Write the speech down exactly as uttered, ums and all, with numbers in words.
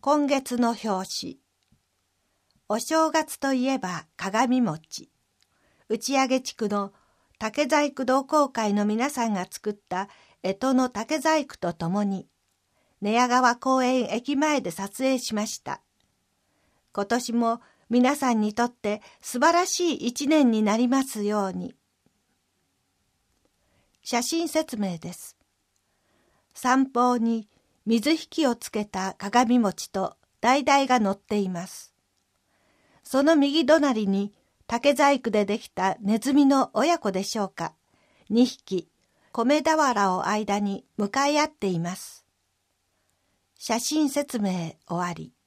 今月の表紙。お正月といえば鏡餅。打上地区の竹細工同好会の皆さんが作った干支の竹細工とともに、寝屋川公園駅前で撮影しました。今年も皆さんにとって素晴らしい一年になりますように。写真説明です。三方に水引をつけた鏡餅と橙が乗っています。その右隣に竹細工でできたネズミの親子でしょうか。にひき、米俵を間に向かい合っています。写真説明終わり。